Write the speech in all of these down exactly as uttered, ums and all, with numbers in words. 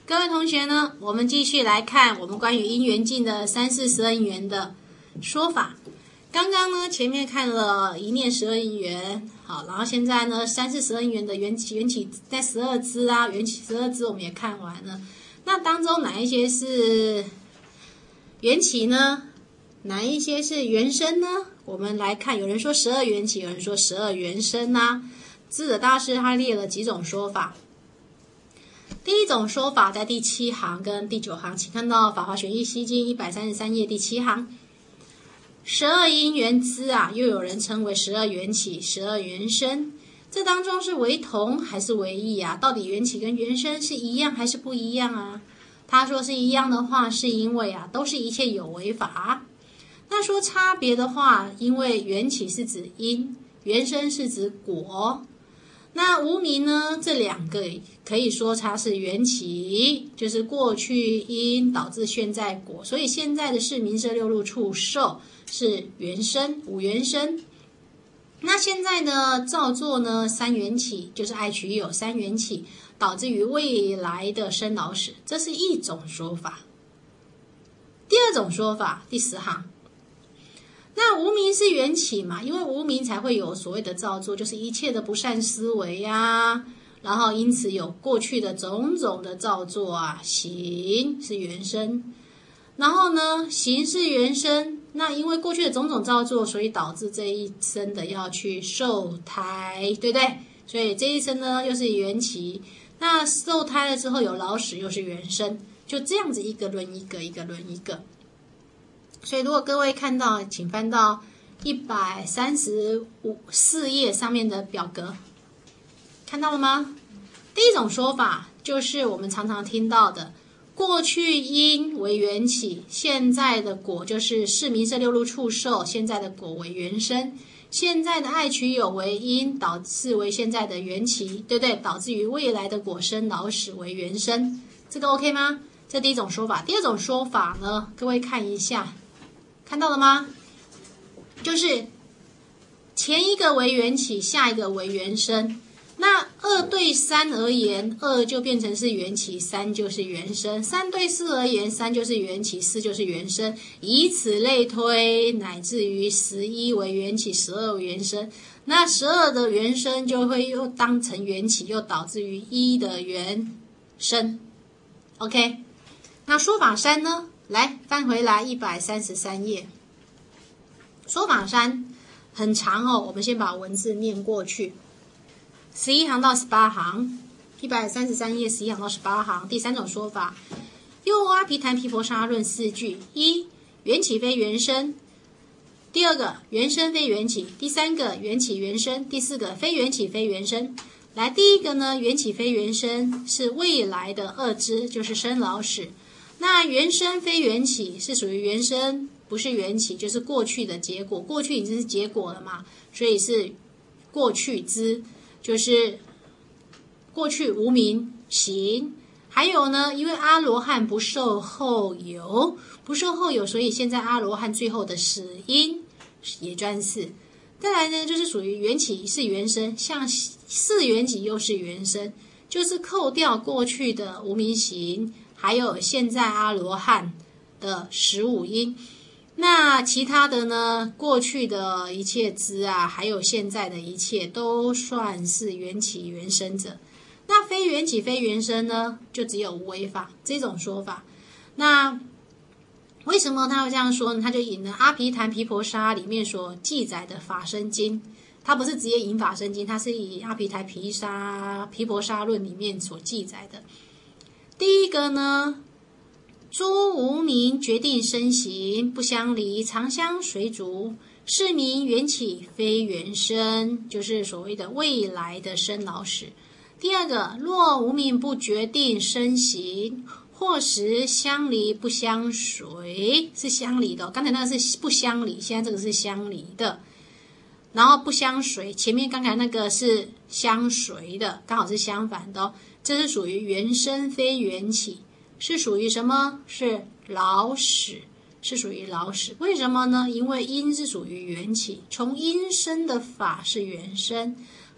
各位同学呢，我们继续来看我们关于因缘境的三世十二因缘的说法。刚刚呢，前面看了一念十二因缘，好，然后现在呢，三世十二因缘的缘起，缘起在十二支啊，缘起十二支我们也看完了。那当中哪一些是缘起呢？哪一些是缘生呢？我们来看，有人说十二缘起，有人说十二缘生啊。智者大师他列了几种说法。第一种说法在第七行跟第九行，请看到《法华玄义西经》一百三十三页第七行。十二因缘支啊，又有人称为十二缘起、十二缘生。这当中是为同还是为异啊？到底缘起跟缘生是一样还是不一样啊？他说是一样的话，是因为啊，都是一切有为法。那说差别的话，因为缘起是指因，缘生是指果。那无明呢？这两个可以说它是缘起，就是过去因导致现在果，所以现在的是名色六入触受是缘生，五缘生。那现在呢，造作呢三缘起，就是爱取有三缘起，导致于未来的生老死，这是一种说法。第二种说法，第十行。那无明是缘起嘛，因为无明才会有所谓的造作，就是一切的不善思维啊，然后因此有过去的种种的造作啊，行是缘生，然后呢行是缘生，那因为过去的种种造作，所以导致这一生的要去受胎，对不对？所以这一生呢又是缘起，那受胎了之后有老死又是缘生，就这样子一个轮一个，一个轮一个。所以如果各位看到，请翻到一百三十四页上面的表格，看到了吗？第一种说法就是我们常常听到的，过去因为缘起，现在的果就是是名色六入触受，现在的果为缘生，现在的爱取有为因，导致为现在的缘起，对不对？导致于未来的果生老死为缘生，这个 OK 吗？这第一种说法。第二种说法呢，各位看一下。看到了吗？就是前一个为缘起，下一个为缘生。那二对三而言，二就变成是缘起，三就是缘生；三对四而言，三就是缘起，四就是缘生。以此类推，乃至于十一为缘起，十二为缘生。那十二的缘生就会又当成缘起，又导致于一的缘生。OK， 那说法三呢？来翻回来一百三十三页，说法三很长哦，我们先把文字念过去。十一行到十八行，一百三十三页十一行到十八行，第三种说法，又阿毗昙毗婆沙论四句：一、缘起非缘生；第二个，缘生非缘起；第三个，缘起缘生；第四个，非缘起非缘生。来，第一个呢，缘起非缘生是未来的二支，就是生老死。那缘生非缘起是属于缘生，不是缘起，就是过去的结果，过去已经是结果了嘛，所以是过去之，就是过去无明行。还有呢，因为阿罗汉不受后有，不受后有，所以现在阿罗汉最后的死因也专是。再来呢，就是属于缘起是缘生，像四缘起又是缘生，就是扣掉过去的无明行，还有现在阿罗汉的十五因。那其他的呢，过去的一切支啊，还有现在的一切都算是缘起缘生者。那非缘起非缘生呢，就只有无为法这种说法。那为什么他会这样说呢？他就引了阿毗昙毗婆沙里面所记载的法身经，他不是直接引法身经，他是以阿毗昙毗沙毗婆沙论里面所记载的。第一个呢，诸无明决定身形，不相离，常相随逐，是名缘起非缘生，就是所谓的未来的生老死。第二个，若无明不决定身形，或时相离不相随，是相离的、哦、刚才那个是不相离，现在这个是相离的，然后不相随，前面刚才那个是相随的，刚好是相反的、哦、这是属于缘生非缘起，是属于什么？是老死，是属于老死。为什么呢？因为因是属于缘起，从因生的法是缘生，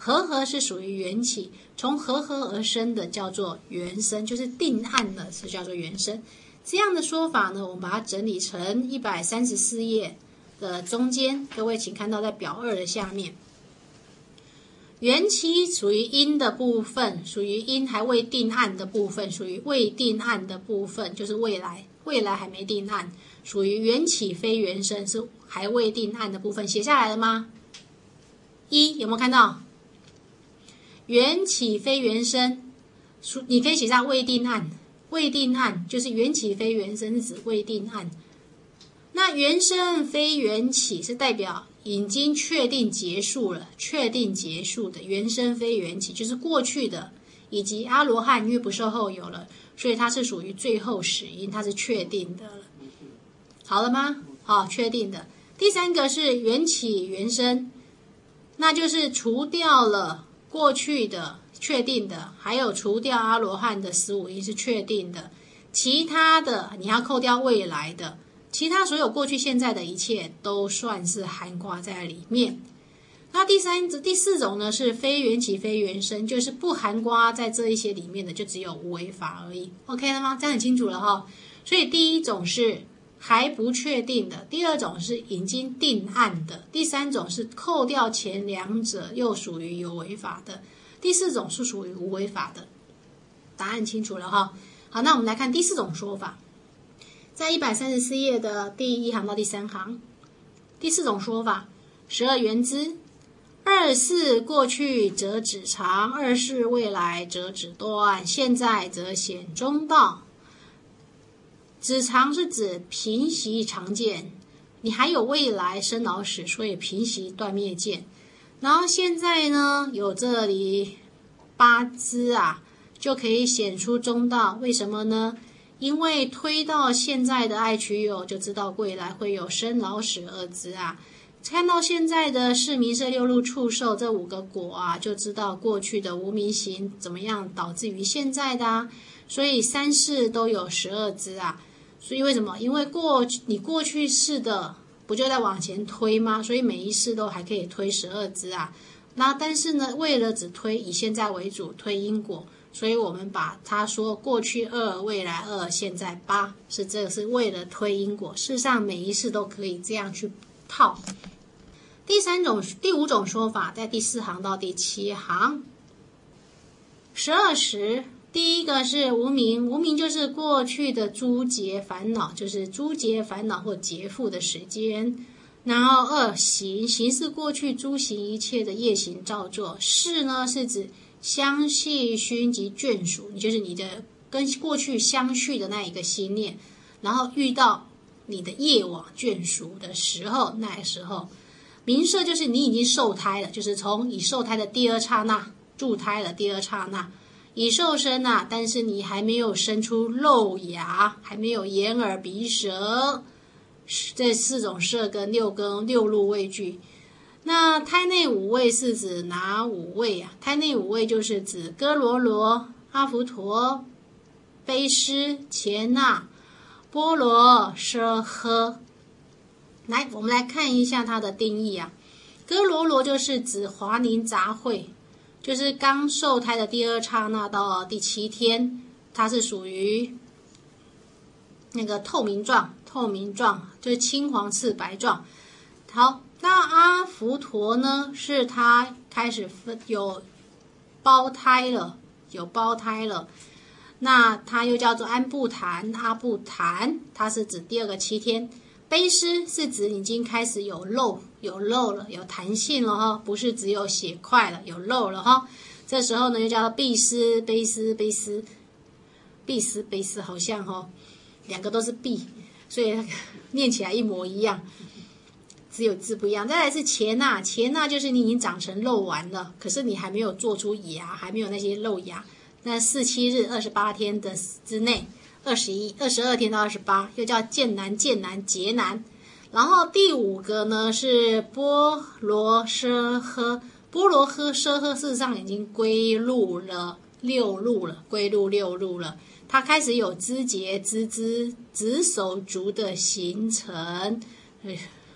和合是属于缘起，从和合而生的叫做缘生，就是定案的是叫做缘生。这样的说法呢，我们把它整理成一百三十四页的中间，各位请看到在表二的下面。缘起属于因的部分，属于因还未定案的部分，属于未定案的部分，就是未来，未来还没定案，属于缘起非缘生，是还未定案的部分。写下来了吗？一有没有看到？缘起非缘生，你可以写下未定案，未定案就是缘起非缘生，是指未定案。那缘生非缘起是代表已经确定结束了，确定结束的缘生非缘起，就是过去的，以及阿罗汉因为不受后有了，所以它是属于最后始因，它是确定的了。好了吗？好，确定的。第三个是缘起缘生，那就是除掉了过去的确定的，还有除掉阿罗汉的十五因是确定的，其他的你要扣掉未来的，其他所有过去现在的一切都算是含括在里面。那第三第四种呢是非缘起非缘生，就是不含括在这一些里面的，就只有无为法而已。 OK 了吗？这样很清楚了哈。所以第一种是还不确定的，第二种是已经定案的，第三种是扣掉前两者又属于有为法的，第四种是属于无为法的。答案清楚了哈。好，那我们来看第四种说法，在一百三十四页的第一行到第三行。第四种说法，十二缘支，二是过去则指长，二是未来则指断，现在则显中道。指长是指平息常见，你还有未来生老死，所以平息断灭见。然后现在呢，有这里八支啊，就可以显出中道。为什么呢？因为推到现在的爱取有，就知道未来会有生老死二支啊。看到现在的是名色六路触受这五个果啊，就知道过去的无明行怎么样导致于现在的啊。所以三世都有十二支啊。所以为什么？因为过你过去世的不就在往前推吗？所以每一世都还可以推十二支啊。那但是呢，为了只推以现在为主，推因果，所以我们把它说过去二，未来二，现在八，是这个是为了推因果。事实上每一世都可以这样去套。第三种、第五种说法，在第四行到第七行。十二时，第一个是无明，无明就是过去的诸劫烦恼，就是诸劫烦恼或劫富的时间。然后二行，行是过去诸行一切的业行造作。事呢是指相续熏及眷属，你就是你的跟过去相续的那一个心念，然后遇到你的业网眷属的时候，那时候明色就是你已经受胎了，就是从已受胎的第二刹那住胎了，第二刹那已受身啊，但是你还没有生出肉芽，还没有眼耳鼻舌这四种色跟六根六路味具。那胎内五味是指哪五味啊？胎内五味就是指哥罗罗、阿浮陀、卑湿、伽那、波罗奢诃。来，我们来看一下它的定义啊。哥罗罗就是指华凝杂秽，就是刚受胎的第二刹那到第七天，它是属于那个透明状，透明状就是青黄赤白状。好，那阿浮陀呢，是它开始有胞胎了，有胞胎了。那它又叫做安布檀、阿布檀，它是指第二个七天。卑湿是指已经开始有肉，有肉了，有弹性了哈，不是只有血块了，有肉了哈。这时候呢，就叫做闭湿、卑湿、卑湿、闭湿、卑湿，好像哈，两个都是闭，所以念起来一模一样，只有字不一样。再来是伽那，伽那就是你已经长成肉丸了，可是你还没有做出芽，还没有那些肉芽。那四七日二十八天的之内。二十一、二十二天到二十八，又叫见难、见难、劫难。然后第五个呢是波罗奢诃，波罗诃奢诃事实上已经归入了六路了，归入六路了。它开始有肢节、肢肢、指手足的形成，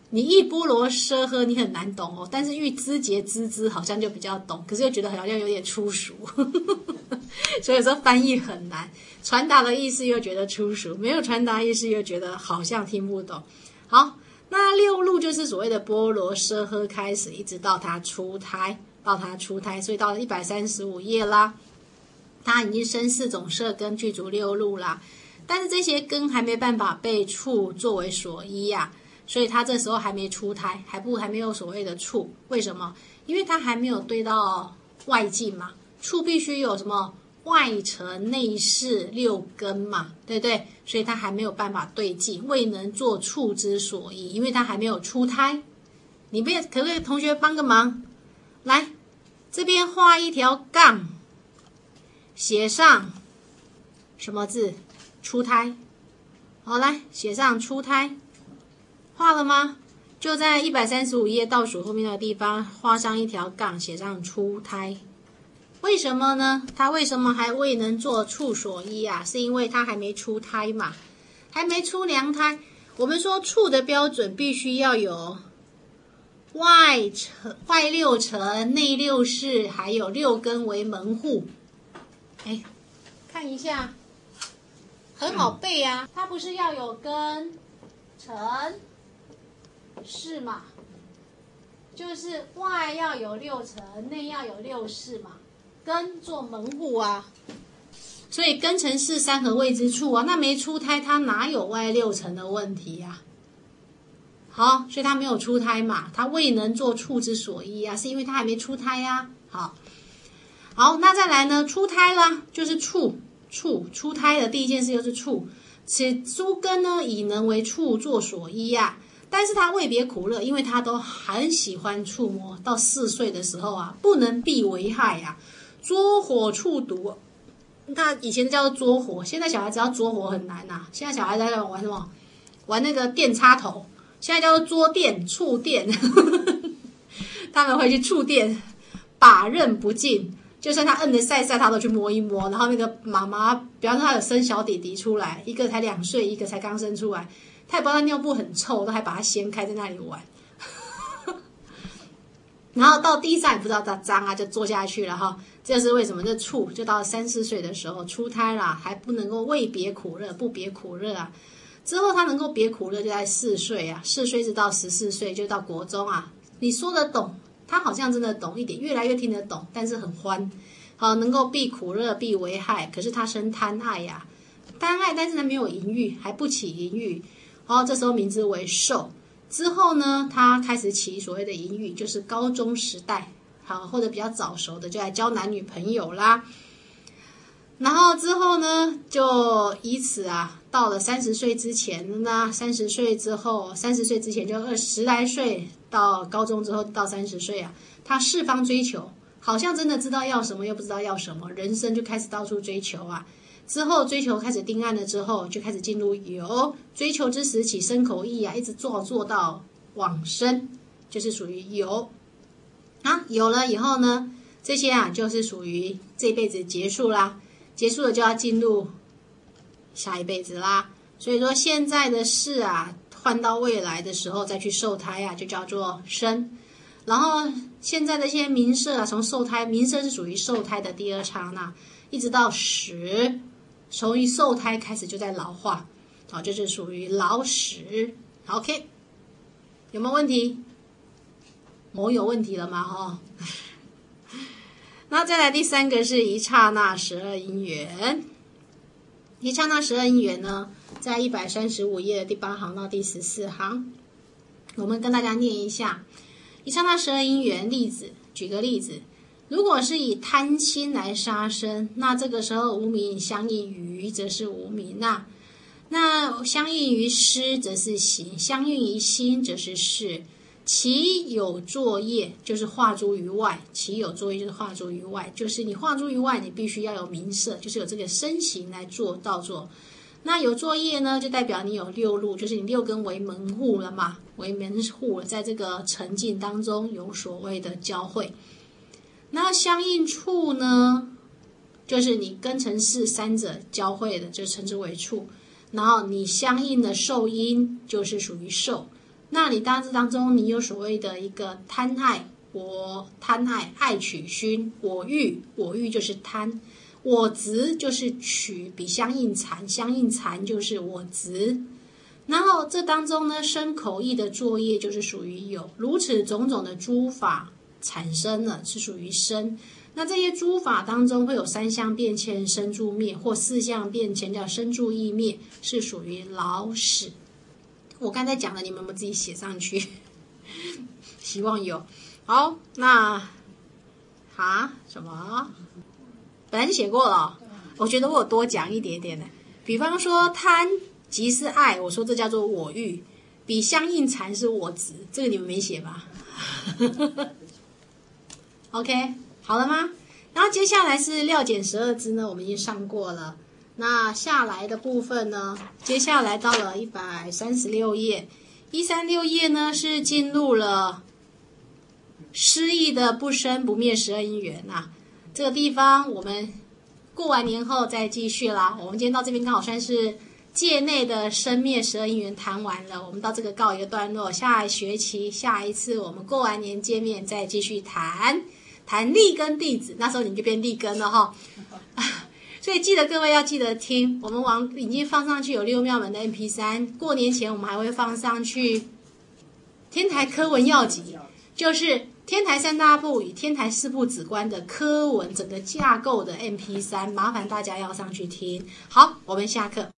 你一波罗奢诃你很难懂哦，但是欲知节知之好像就比较懂，可是又觉得好像有点粗俗，所以有时候翻译很难，传达的意思又觉得粗俗，没有传达意思又觉得好像听不懂。好，那六路就是所谓的波罗奢诃开始，一直到他出胎，到他出胎，所以到了一百三十五页啦，他已经生四种色根具足六路啦，但是这些根还没办法被处作为所依呀、啊，所以他这时候还没出胎，还不还没有所谓的处。为什么？因为他还没有对到外境嘛，处必须有什么外承内视六根嘛，对不对？所以他还没有办法对境，未能做处之所依，因为他还没有出胎。你可不可以同学帮个忙？来，这边画一条杠，写上什么字？出胎。好，来写上出胎。画了吗？就在一百三十五页倒数后面的地方画上一条杠，写上出胎。为什么呢？他为什么还未能做处所依啊？是因为他还没出胎嘛，还没出娘胎。我们说处的标准必须要有外承、外六承、内六视，还有六根为门户。哎，看一下，很好背啊。它不是要有根、承、视嘛？就是外要有六承，内要有六视嘛。根做门户啊，所以根承视三合位之处啊，那没出胎，他哪有外六承的问题啊？好，所以他没有出胎嘛，他未能做处之所依啊，是因为他还没出胎啊。好，好，那再来呢？出胎啦，就是处，处出胎的第一件事就是处，此诸根呢，以能为处作所依啊。但是他未别苦乐，因为他都很喜欢触摸，到四岁的时候啊，不能避为害啊。捉火触毒，那以前叫做捉火，现在小孩子要捉火很难呐、啊。现在小孩子在玩什么？玩那个电插头，现在叫做捉电、触电，他们会去触电，把刃不进，就算他摁的晒晒，他都去摸一摸。然后那个妈妈，比方说他有生小弟弟出来，一个才两岁，一个才刚生出来，他也不知道他尿布很臭，都还把它掀开在那里玩。然后到地上也不知道它脏啊，就坐下去了哈。这是为什么？这处就到三四岁的时候出胎啦，还不能够未别苦乐，不别苦乐啊。之后他能够别苦乐就在四岁啊，四岁直到十四岁就到国中啊。你说得懂，他好像真的懂一点，越来越听得懂，但是很欢，好能够避苦乐避为害。可是他生贪爱呀、啊，贪爱，但是他没有淫欲，还不起淫欲。好，这时候名之为受。之后呢，他开始起所谓的淫欲，就是高中时代，好或者比较早熟的就来交男女朋友啦。然后之后呢，就以此啊，到了三十岁之前呢，三十岁之后，三十岁之前就二十来岁，到高中之后到三十岁啊，他四方追求，好像真的知道要什么，又不知道要什么，人生就开始到处追求啊。之后追求开始定案了之后，就开始进入有追求之时起身口意啊，一直做做到往生，就是属于有啊。有了以后呢，这些啊就是属于这辈子结束啦，结束了就要进入下一辈子啦。所以说现在的事啊，换到未来的时候再去受胎啊，就叫做生。然后现在的一些名色啊，从受胎，名色是属于受胎的第二刹那，一直到死。从一受胎开始就在老化，好，这是属于老死。OK， 有没有问题？某有问题了吗？哦，那再来第三个是一刹那十二因缘。一刹那十二因缘呢，在一百三十五页的第八行到第十四行，我们跟大家念一下一刹那十二因缘例子。举个例子。如果是以贪心来杀生，那这个时候无明相应于则是无明呐、啊，那相应于失则是行，相应于心则是事。其有作业就是化诸于外，其有作业就是化诸于外，就是你化诸于外，你必须要有名色，就是有这个身形来做道作。那有作业呢，就代表你有六路，就是你六根为门户了嘛，为门户了，在这个沉浸当中有所谓的交汇。那相应处呢，就是你根承视三者交汇的，就称之为处。然后你相应的受因就是属于受， 那你大致当中，你有所谓的一个贪爱，我贪爱爱取熏，我欲我欲就是贪，我执就是取，比相应残，相应残就是我执。然后这当中呢，身口意的作业就是属于有，如此种种的诸法产生了，是属于身。那这些诸法当中会有三相变迁生住灭，或四相变迁叫生住意灭，是属于老死。我刚才讲的，你们有没有自己写上去？希望有。好，那啊什么？本来就写过了，我觉得我有多讲一点点的。比方说贪即是爱，我说这叫做我欲，比相应残是我执，这个你们没写吧？OK。好了吗？然后接下来是料简十二支呢，我们已经上过了。那下来的部分呢，接下来到了一百三十六页，一三六页呢是进入了失意的不生不灭十二因缘啊。这个地方我们过完年后再继续啦。我们今天到这边刚好算是界内的生灭十二因缘谈完了，我们到这个告一个段落。下学期下一次我们过完年见面再继续谈。谈立根弟子，那时候你就变立根了哈，所以记得各位要记得听，我们网已经放上去有六妙门的 M P 三， 过年前我们还会放上去天台科文要集，就是天台三大部与天台四部止观的科文整个架构的 M P 三， 麻烦大家要上去听。好，我们下课。